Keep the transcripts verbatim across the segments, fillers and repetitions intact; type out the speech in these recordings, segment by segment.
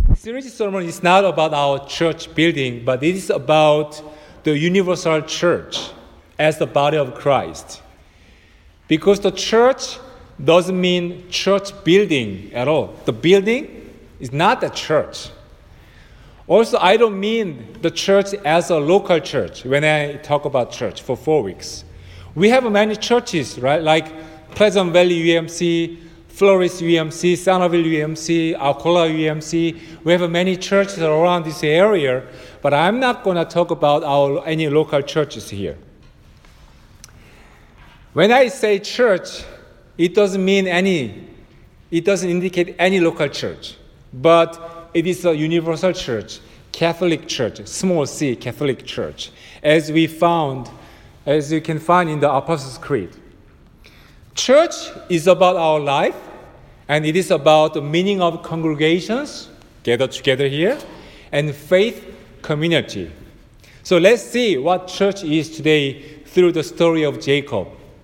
Series sermon is not about our church building, but it is about the universal church as the body of Christ. Because the church doesn't mean church building at all. The building is not the church. Also, I don't mean the church as a local church when I talk about church for four weeks. We have many churches, right? Like Pleasant Valley U M C, Flores U M C, Sanaville U M C, Alcola U M C. We have many churches around this area, but I'm not going to talk about our any local churches here. When I say church, it doesn't mean any, it doesn't indicate any local church, but it is a universal church, Catholic church, small c, Catholic church, as we found, as you can find in the Apostles' Creed. Church is about our life, and it is about the meaning of congregations gathered together here, and faith community. So let's see what church is today through the story of Jacob.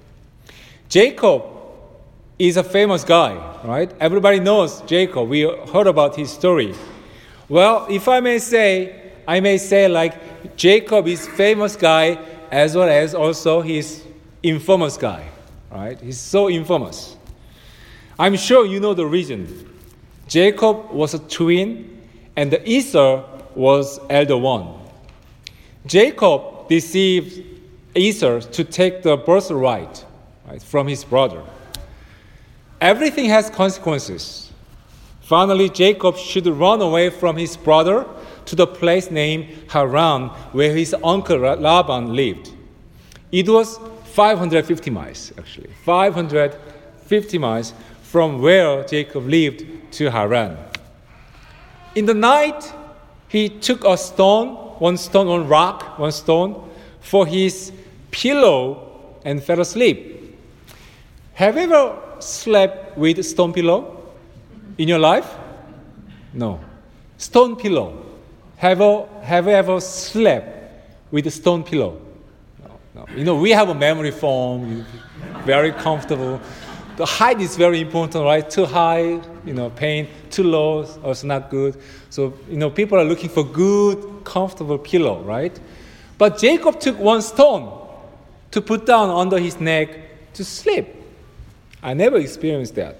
Jacob is a famous guy, right? Everybody knows Jacob. We heard about his story. Well, if I may say, I may say like Jacob is famous guy as well as also he's infamous guy, right? He's so infamous. I'm sure you know the reason. Jacob was a twin and the Esau was elder one. Jacob deceived Esau to take the birthright, right, from his brother. Everything has consequences. Finally, Jacob should run away from his brother to the place named Haran, where his uncle Laban lived. It was five hundred fifty miles, actually. five hundred fifty miles from where Jacob lived to Haran. In the night, he took a stone, one stone, one rock, one stone, for his pillow and fell asleep. Have you ever slept with stone pillow in your life? No. Stone pillow. Have you, have you ever slept with a stone pillow? No, no. You know, we have a memory foam, very comfortable. The height is very important, right? Too high, you know, pain. Too low, also not good. So, you know, people are looking for good, comfortable pillow, right? But Jacob took one stone to put down under his neck to sleep. I never experienced that.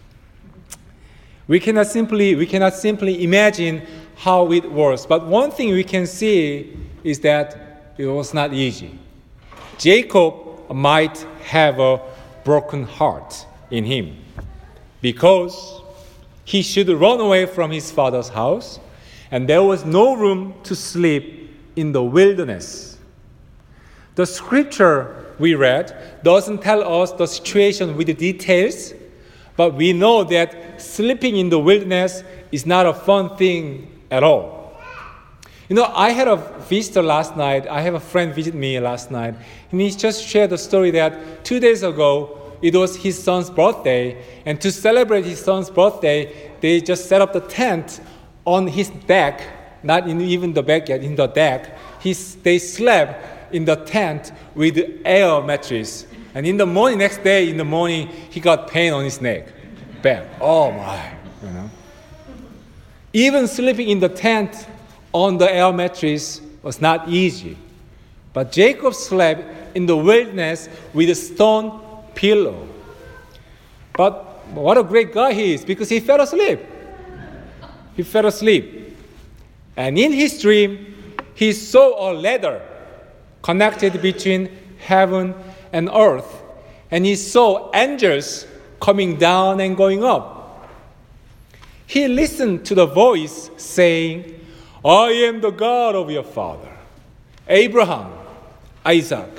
We cannot simply we cannot simply imagine how it works. But one thing we can see is that it was not easy. Jacob might have a broken heart in him because he should run away from his father's house, and there was no room to sleep in the wilderness. The scripture we read doesn't tell us the situation with the details, but we know that sleeping in the wilderness is not a fun thing at all. You know, I had a visitor last night. I have a friend visit me last night, and he just shared the story that two days ago, it was his son's birthday, and to celebrate his son's birthday, they just set up the tent on his deck, not in even the backyard, in the deck. He's, they slept in the tent with air mattress. And in the morning, next day in the morning, he got pain on his neck. Bam. Oh my, you know. Even sleeping in the tent on the air mattress was not easy. But Jacob slept in the wilderness with a stone pillow. But what a great guy he is, because he fell asleep. He fell asleep. And in his dream, he saw a ladder connected between heaven and earth. And he saw angels coming down and going up. He listened to the voice saying, I am the God of your father, Abraham, Isaac.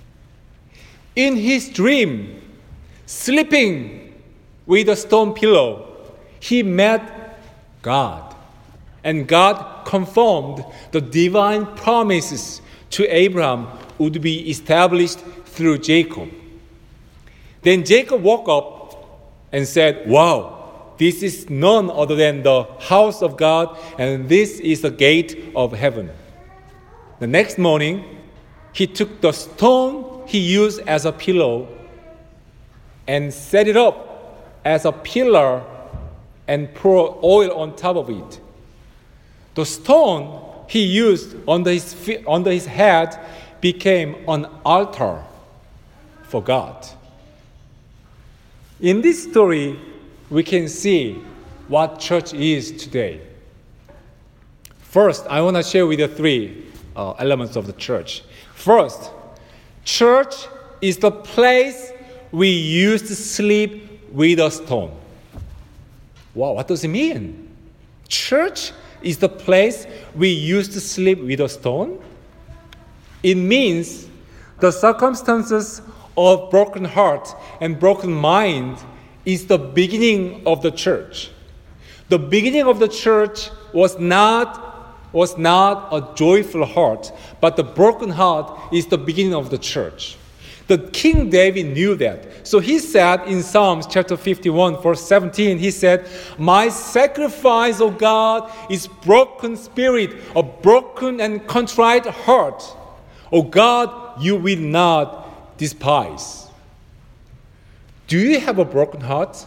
In his dream, sleeping with a stone pillow, he met God. And God confirmed the divine promises to Abraham would be established through Jacob. Then Jacob woke up and said, wow, this is none other than the house of God, and this is the gate of heaven. The next morning, he took the stone he used as a pillow and set it up as a pillar and pour oil on top of it. the stone he used under his, feet, under his head became an altar for God. In this story, we can see what church is today. First, I want to share with you three uh, elements of the church. First, church is the place we used to sleep with a stone. Wow, what does it mean? Church is the place we used to sleep with a stone? It means the circumstances of broken heart and broken mind is the beginning of the church. The beginning of the church was not was not a joyful heart, but the broken heart is the beginning of the church. The King David knew that. So he said in Psalms chapter fifty-one, verse seventeen, he said, "My sacrifice, O God, is broken spirit, a broken and contrite heart. O God, you will not despise." Do you have a broken heart?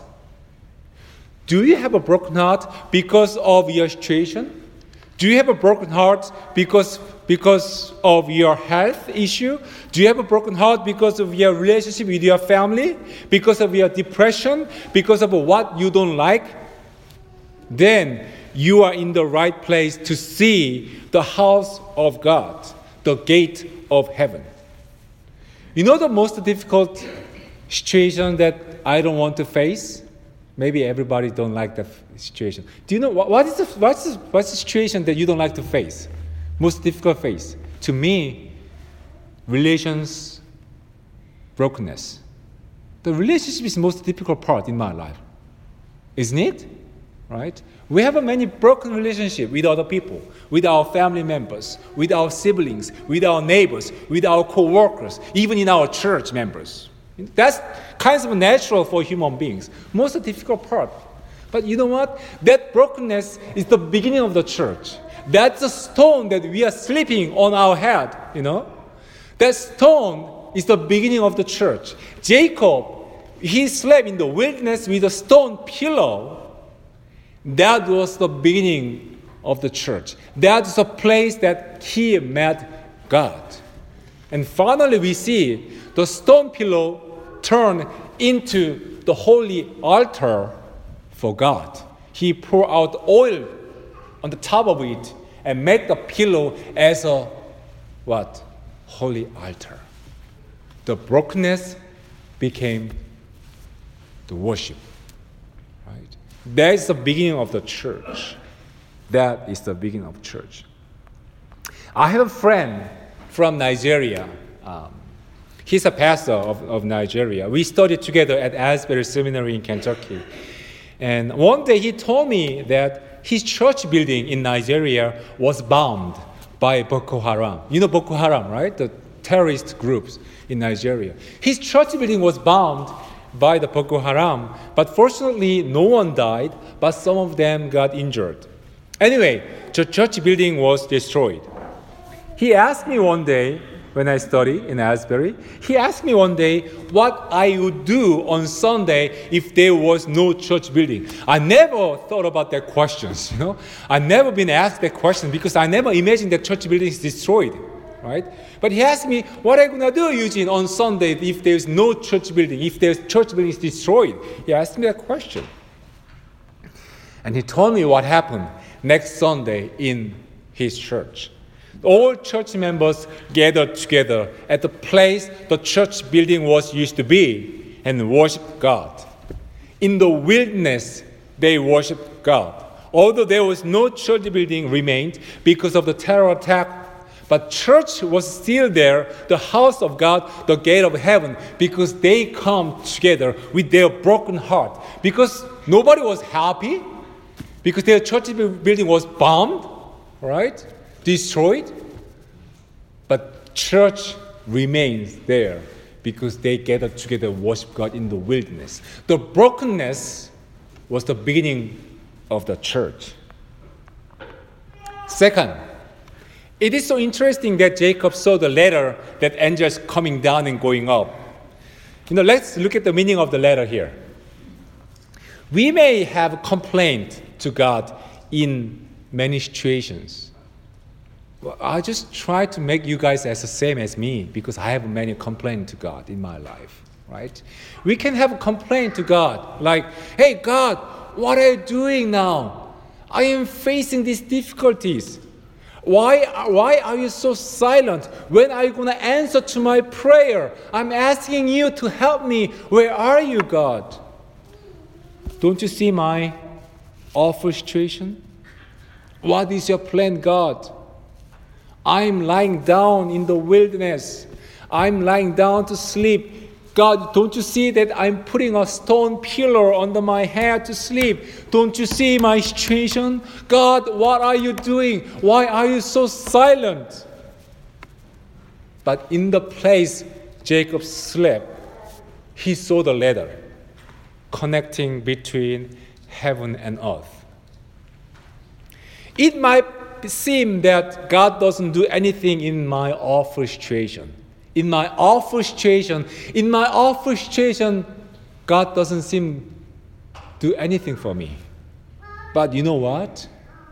Do you have a broken heart because of your situation? Do you have a broken heart because, because of your health issue? Do you have a broken heart because of your relationship with your family? Because of your depression? Because of what you don't like? Then you are in the right place to see the house of God, the gate of heaven. You know the most difficult situation that I don't want to face? Maybe everybody don't like that situation. Do you know what, what is the what's the, what's the situation that you don't like to face? Most difficult phase? To me, relations brokenness. The relationship is the most difficult part in my life, isn't it? Right? We have a many broken relationships with other people, with our family members, with our siblings, with our neighbors, with our co-workers, even in our church members. That's kind of natural for human beings. Most difficult part. But you know what? That brokenness is the beginning of the church. That's the stone that we are sleeping on our head, you know? That stone is the beginning of the church. Jacob, he slept in the wilderness with a stone pillow. That was the beginning of the church. That's the place that he met God. And finally we see the stone pillow turn into the holy altar for God. He poured out oil on the top of it and made the pillow as a what? Holy altar. The brokenness became the worship. Right? That is the beginning of the church. That is the beginning of church. I have a friend from Nigeria. Um, He's a pastor of, of Nigeria. We studied together at Asbury Seminary in Kentucky. And one day he told me that his church building in Nigeria was bombed by Boko Haram. You know Boko Haram, right? The terrorist groups in Nigeria. His church building was bombed by the Boko Haram, but fortunately no one died, but some of them got injured. Anyway, the church building was destroyed. He asked me one day, when I studied in Asbury, he asked me one day what I would do on Sunday if there was no church building. I never thought about that question, you know. I never been asked that question because I never imagined that church building is destroyed, right? But he asked me, what are you going to do, Eugene, on Sunday if there's no church building, if there's church building is destroyed? He asked me that question. And he told me what happened next Sunday in his church. All church members gathered together at the place the church building was used to be and worshiped God. In the wilderness, they worshiped God. Although there was no church building remained because of the terror attack, but church was still there, the house of God, the gate of heaven, because they come together with their broken heart. Because nobody was happy, because their church building was bombed, right? Destroyed, but church remains there because they gathered together and worship God in the wilderness. The brokenness was the beginning of the church. Second, it is so interesting that Jacob saw the ladder that angels coming down and going up. You know, let's look at the meaning of the ladder here. We may have complained to God in many situations. Well, I just try to make you guys as the same as me because I have many complaints to God in my life, right? We can have a complaint to God like, hey, God, what are you doing now? I am facing these difficulties. Why, why are you so silent? When are you going to answer to my prayer? I'm asking you to help me. Where are you, God? Don't you see my awful situation? What is your plan, God? I'm lying down in the wilderness. I'm lying down to sleep. God, don't you see that I'm putting a stone pillar under my head to sleep? Don't you see my situation? God, what are you doing? Why are you so silent? But in the place Jacob slept, he saw the ladder connecting between heaven and earth. It might seem that God doesn't do anything in my awful situation. In my awful situation, in my awful situation, God doesn't seem to do anything for me. But you know what?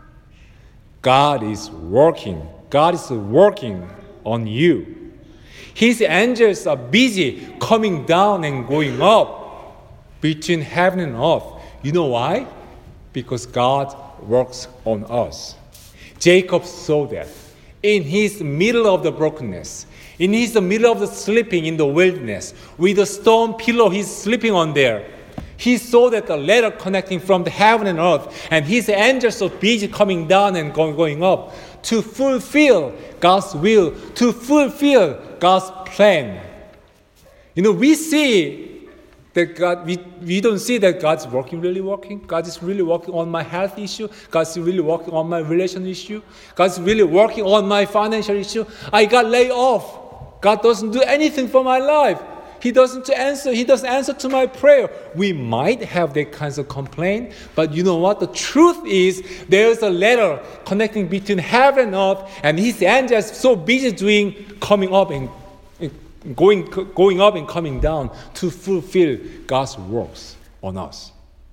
God is working. God is working on you. His angels are busy coming down and going up between heaven and earth. You know why? Because God works on us. Jacob saw that in his middle of the brokenness, in his middle of the sleeping in the wilderness, with a stone pillow he's sleeping on there. He saw that the ladder connecting from the heaven and earth, and his angels are busy coming down and going, going up to fulfill God's will, to fulfill God's plan. You know, we see that God, we, we don't see that God's working, really working. God is really working on my health issue. God's really working on my relation issue. God's really working on my financial issue. I got laid off. God doesn't do anything for my life. He doesn't answer. He doesn't answer to my prayer. We might have that kinds of complaint, but you know what? The truth is there's a ladder connecting between heaven and earth, and His angels so busy doing coming up and going going up and coming down to fulfill God's works on us.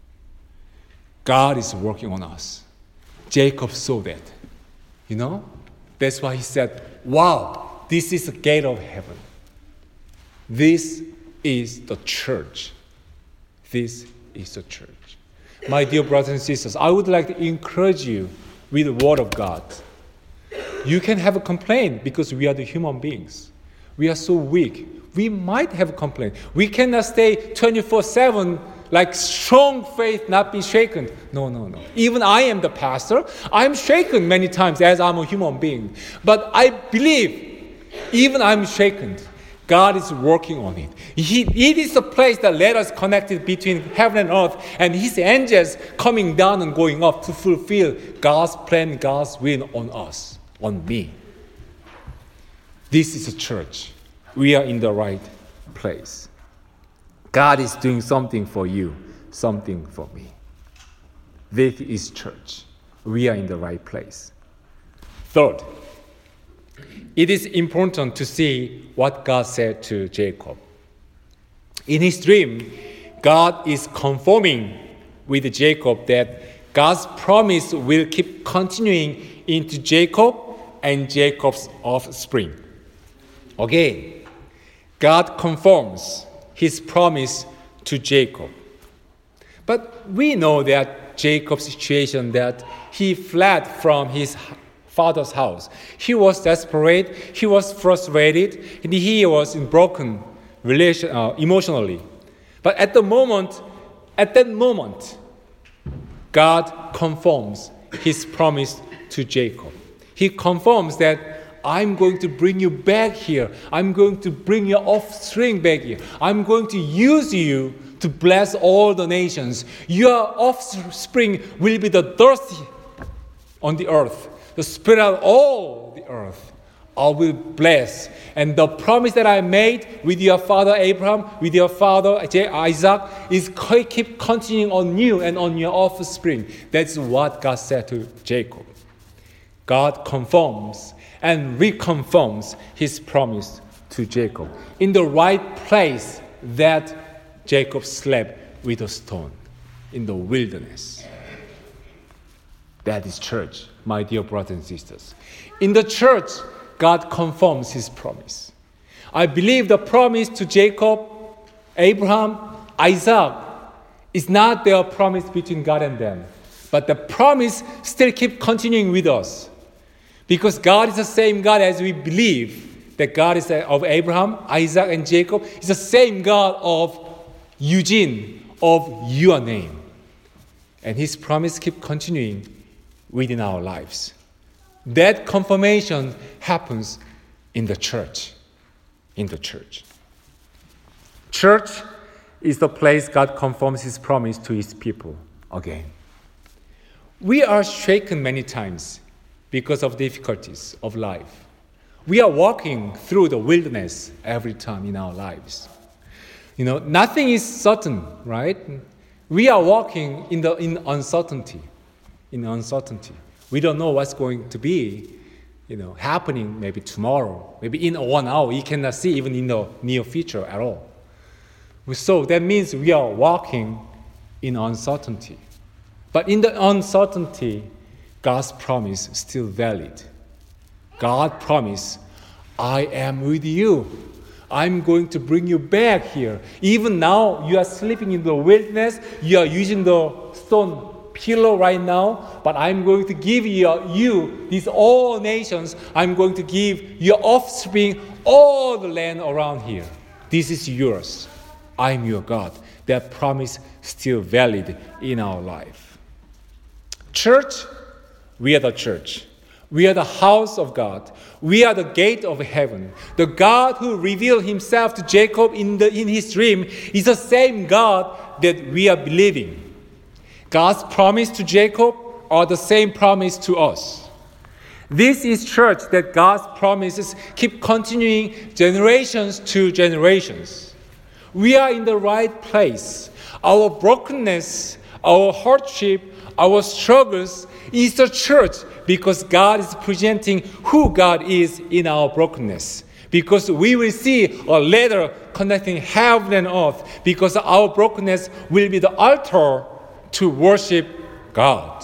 God is working on us. Jacob saw that. You know? That's why he said, wow, this is the gate of heaven. This is the church. This is the church. My dear brothers and sisters, I would like to encourage you with the Word of God. You can have a complaint because we are the human beings. We are so weak. We might have a complaint. We cannot stay twenty-four seven like strong faith not be shaken. No, no, no. Even I am the pastor. I'm shaken many times as I'm a human being. But I believe, even I'm shaken, God is working on it. He, it is a place that let us connected between heaven and earth, and His angels coming down and going up to fulfill God's plan, God's will on us, on me. This is a church. We are in the right place. God is doing something for you, something for me. This is church. We are in the right place. Third, it is important to see what God said to Jacob. In his dream, God is confirming with Jacob that God's promise will keep continuing into Jacob and Jacob's offspring. Again, God confirms His promise to Jacob. But we know that Jacob's situation, that he fled from his father's house. He was desperate, he was frustrated, and he was in broken relation uh, emotionally. But at the moment, at that moment, God confirms His promise to Jacob. He confirms that I'm going to bring you back here. I'm going to bring your offspring back here. I'm going to use you to bless all the nations. Your offspring will be the dust on the earth, the spirit of all the earth. I will bless. And the promise that I made with your father Abraham, with your father Isaac, is keep continuing on you and on your offspring. That's what God said to Jacob. God confirms and reconfirms His promise to Jacob in the right place that Jacob slept with a stone in the wilderness. That is church, my dear brothers and sisters. In the church, God confirms his promise. I believe the promise to Jacob, Abraham, Isaac is not their promise between God and them. But the promise still keeps continuing with us. Because God is the same God as we believe that God is of Abraham, Isaac, and Jacob. Is the same God of Eugene, of your name. And his promise keeps continuing within our lives. That confirmation happens in the church. In the church. Church is the place God confirms his promise to his people again. We are shaken many times because of difficulties of life. We are walking through the wilderness every time in our lives. You know, nothing is certain, right? We are walking in the in uncertainty. In uncertainty. We don't know what's going to be, you know, happening maybe tomorrow, maybe in one hour. You cannot see even in the near future at all. So that means we are walking in uncertainty. But in the uncertainty, God's promise is still valid. God promised, I am with you. I'm going to bring you back here. Even now, you are sleeping in the wilderness. You are using the stone pillow right now. But I'm going to give you, you these all nations, I'm going to give your offspring all the land around here. This is yours. I'm your God. That promise still valid in our life. Church, we are the church. We are the house of God. We are the gate of heaven. The God who revealed himself to Jacob in, the, in his dream is the same God that we are believing. God's promise to Jacob are the same promise to us. This is church that God's promises keep continuing generations to generations. We are in the right place. Our brokenness, our hardship, our struggles is the church because God is presenting who God is in our brokenness. Because we will see a ladder connecting heaven and earth because our brokenness will be the altar to worship God.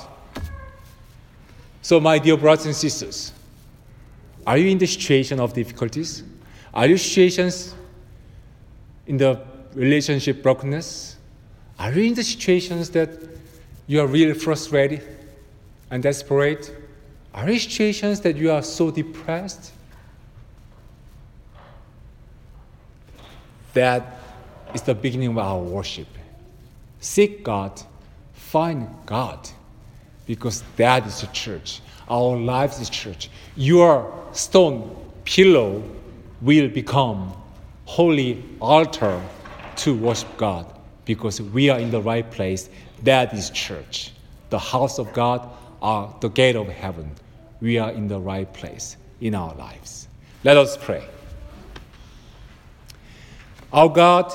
So my dear brothers and sisters, are you in the situation of difficulties? Are you situations in the relationship brokenness? Are you in the situations that you are really frustrated and desperate? Are you in situations that you are so depressed? That is the beginning of our worship. Seek God, find God, because that is the church. Our lives is church. Your stone pillow will become holy altar to worship God because we are in the right place. That is church. The house of God are the gate of heaven. We are in the right place in our lives. Let us pray. Our God,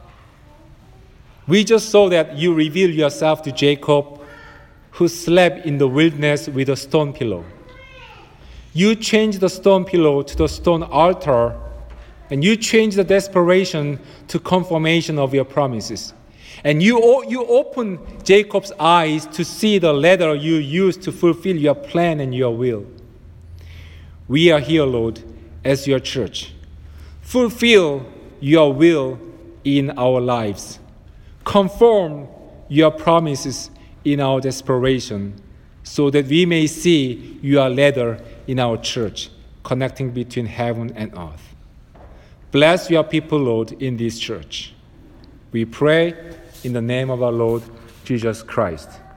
we just saw that you revealed yourself to Jacob, who slept in the wilderness with a stone pillow. You changed the stone pillow to the stone altar, and you changed the desperation to confirmation of your promises. And you, you opened Jacob's eyes to see the ladder you used to fulfill your plan and your will. We are here, Lord, as your church. Fulfill your will in our lives. Confirm your promises in our desperation so that we may see your ladder in our church, connecting between heaven and earth. Bless your people, Lord, in this church. We pray in the name of our Lord Jesus Christ.